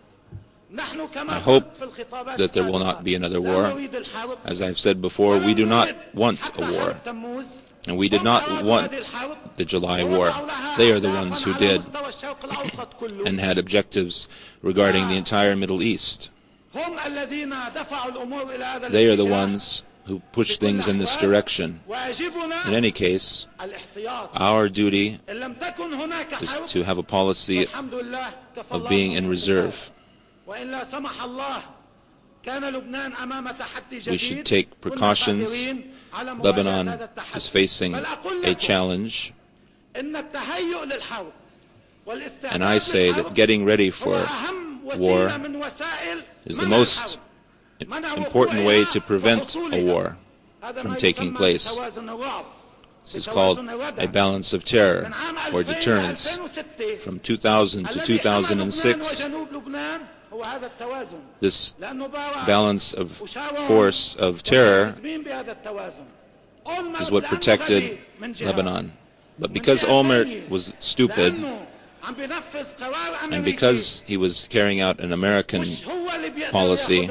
I hope that there will not be another war. As I've said before, we do not want a war, and we did not want the July war. They are the ones who did and had objectives regarding the entire Middle East. They are the ones who push things in this direction. In any case, our duty is to have a policy of being in reserve. We should take precautions. Lebanon is facing a challenge, and I say that getting ready for war is the most important way to prevent a war from taking place. This is called a balance of terror or deterrence. From two thousand to two thousand six, this balance of force of terror is what protected Lebanon. But because Olmert was stupid, and because he was carrying out an American policy,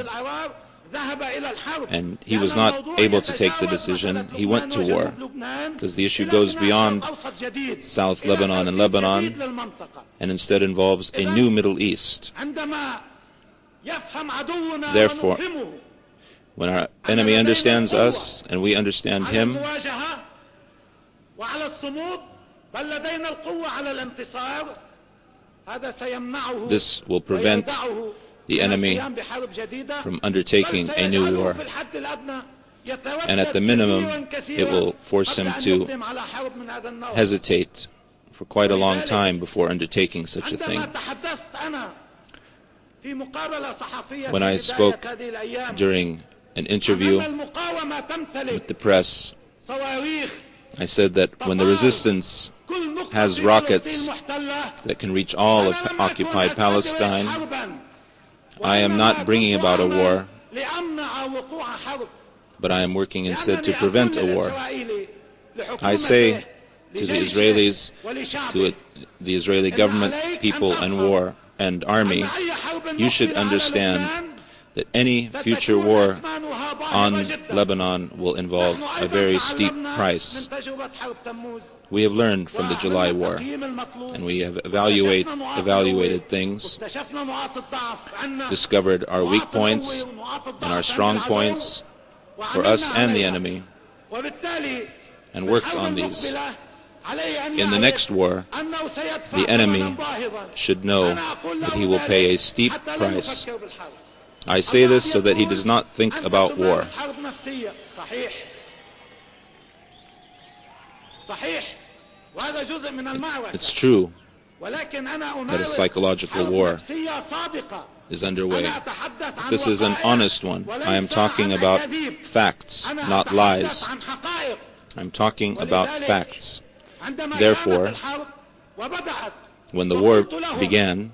and he was not able to take the decision, he went to war, because the issue goes beyond South Lebanon and Lebanon, and instead involves a new Middle East. Therefore, when our enemy understands us and we understand him, this will prevent the enemy from undertaking a new war. And at the minimum, it will force him to hesitate for quite a long time before undertaking such a thing. When I spoke during an interview with the press, I said that when the resistance has rockets that can reach all of occupied Palestine, I am not bringing about a war, but I am working instead to prevent a war. I say to the Israelis, to it, the Israeli government, people and war and army, you should understand that any future war on Lebanon will involve a very steep price. We have learned from the July war, and we have evaluate, evaluated things, discovered our weak points and our strong points for us and the enemy, and worked on these. In the next war, the enemy should know that he will pay a steep price. I say this so that he does not think about war. It's true that a psychological war is underway. This is an honest one. I am talking about facts, not lies. I'm talking about facts. Therefore, when the war began,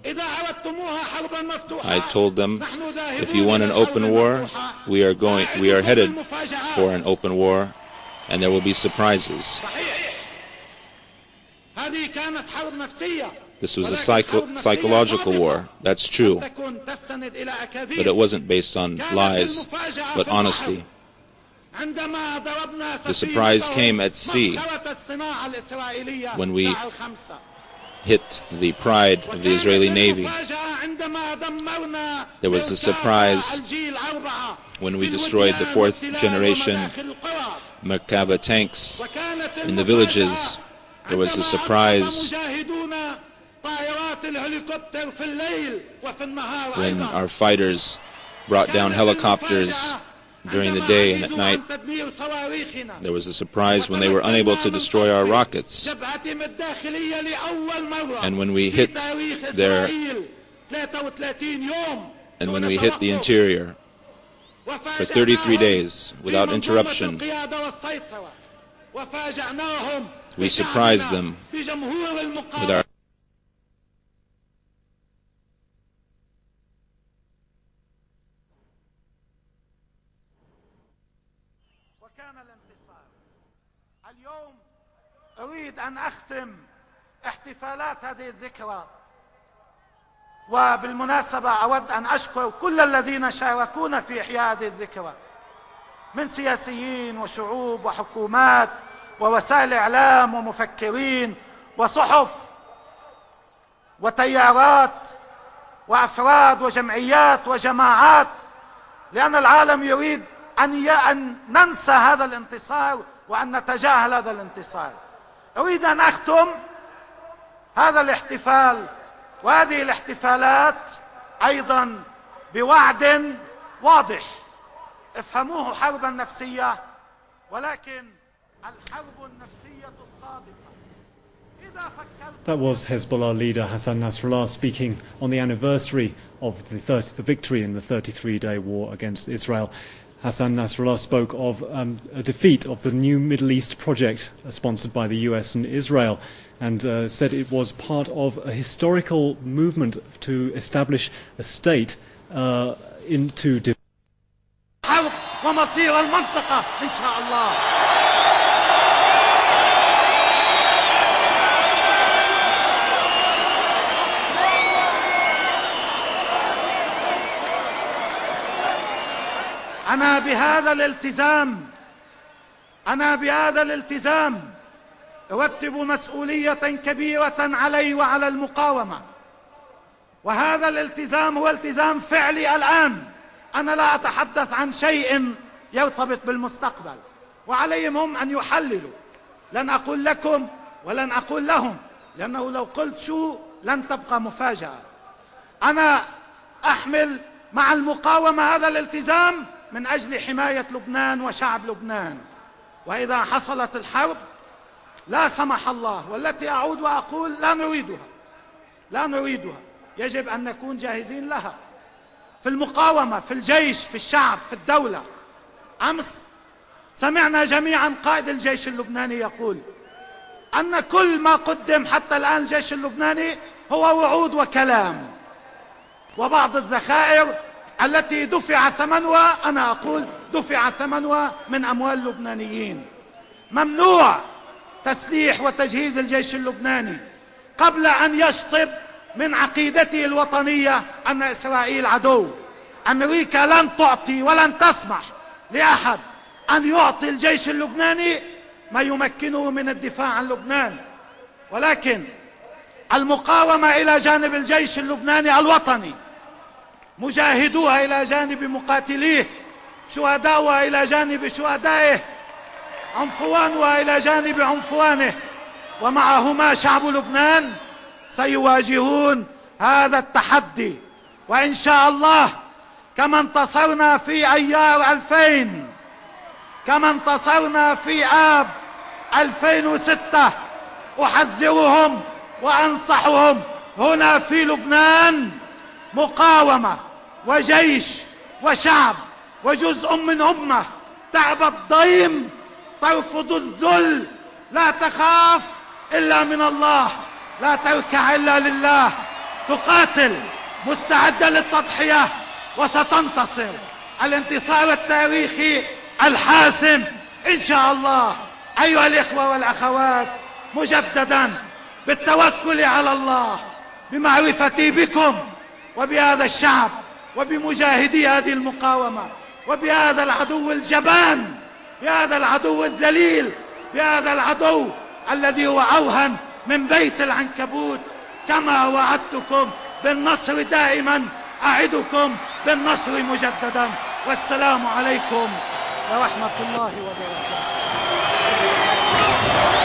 I told them, if you want an open war, we are going, we are headed for an open war, and there will be surprises. This was a psycho psychological war, that's true, but it wasn't based on lies, but honesty. The surprise came at sea when we hit the pride of the Israeli Navy. There was a surprise when we destroyed the fourth generation Merkava tanks in the villages. There was a surprise when our fighters brought down helicopters during the day and at night. There was a surprise when they were unable to destroy our rockets. And when we hit their, and when we hit the interior for thirty-three days without interruption, we surprised them with our اليوم أريد أن أختم احتفالات هذه الذكرى، وبالمناسبة أود أن أشكر كل الذين شاركونا في إحياء هذه الذكرى من سياسيين وشعوب وحكومات ووسائل إعلام ومفكرين وصحف وتيارات وأفراد وجمعيات وجماعات، لأن العالم يريد أن أن ننسى هذا الانتصار وأن نتجاهل هذا الانتصار. أريد أن أختم هذا الاحتفال وهذه الاحتفالات أيضا بوعد واضح، افهموه حربا نفسية، ولكن الحرب النفسية الصادقة إذا فكرت. That was Hezbollah leader Hassan Nasrallah speaking on the anniversary of the, thirty, the victory in the thirty-three day war against Israel. Hassan Nasrallah spoke of um, a defeat of the new Middle East project uh, sponsored by the U S and Israel, and uh, said it was part of a historical movement to establish a state uh, into حرب ومصير المنطقة إن شاء الله. أنا بهذا الالتزام أنا بهذا الالتزام أرتب مسؤولية كبيرة علي وعلى المقاومة، وهذا الالتزام هو التزام فعلي الآن. أنا لا أتحدث عن شيء يرتبط بالمستقبل، وعليهم هم أن يحللوا. لن أقول لكم ولن أقول لهم، لأنه لو قلت شو لن تبقى مفاجأة. أنا أحمل مع المقاومة هذا الالتزام من أجل حماية لبنان وشعب لبنان. وإذا حصلت الحرب لا سمح الله، والتي أعود وأقول لا نريدها لا نريدها يجب أن نكون جاهزين لها في المقاومة، في الجيش، في الشعب، في الدولة. أمس سمعنا جميعا قائد الجيش اللبناني يقول أن كل ما قدم حتى الآن الجيش اللبناني هو وعود وكلام، وبعض الذخائر التي دفع ثمنها، أنا أقول دفع ثمنها من أموال اللبنانيين. ممنوع تسليح وتجهيز الجيش اللبناني قبل أن يشطب من عقيدته الوطنية أن إسرائيل عدو. أمريكا لن تعطي ولن تسمح لأحد أن يعطي الجيش اللبناني ما يمكنه من الدفاع عن لبنان، ولكن المقاومة إلى جانب الجيش اللبناني الوطني، مجاهدوها إلى جانب مقاتليه، شهداؤها إلى جانب شهدائه، عنفوانها إلى جانب عنفوانه، ومعهما شعب لبنان سيواجهون هذا التحدي. وإن شاء الله كما انتصرنا في أيار ألفين، كما انتصرنا في آب ألفين وستة، أحذرهم وأنصحهم هنا في لبنان مقاومة وجيش وشعب وجزء من أمة تعب الضيم، ترفض الذل، لا تخاف إلا من الله، لا تركع إلا لله، تقاتل مستعدة للتضحية وستنتصر الانتصار التاريخي الحاسم إن شاء الله. أيها الإخوة والأخوات، مجددا بالتوكل على الله، بمعرفتي بكم وبهذا الشعب وبمجاهدي هذه المقاومة وبهذا العدو الجبان، بهذا العدو الذليل، بهذا العدو الذي هو أوهن من بيت العنكبوت، كما وعدتكم بالنصر دائما أعدكم بالنصر مجددا. والسلام عليكم ورحمة الله وبركاته.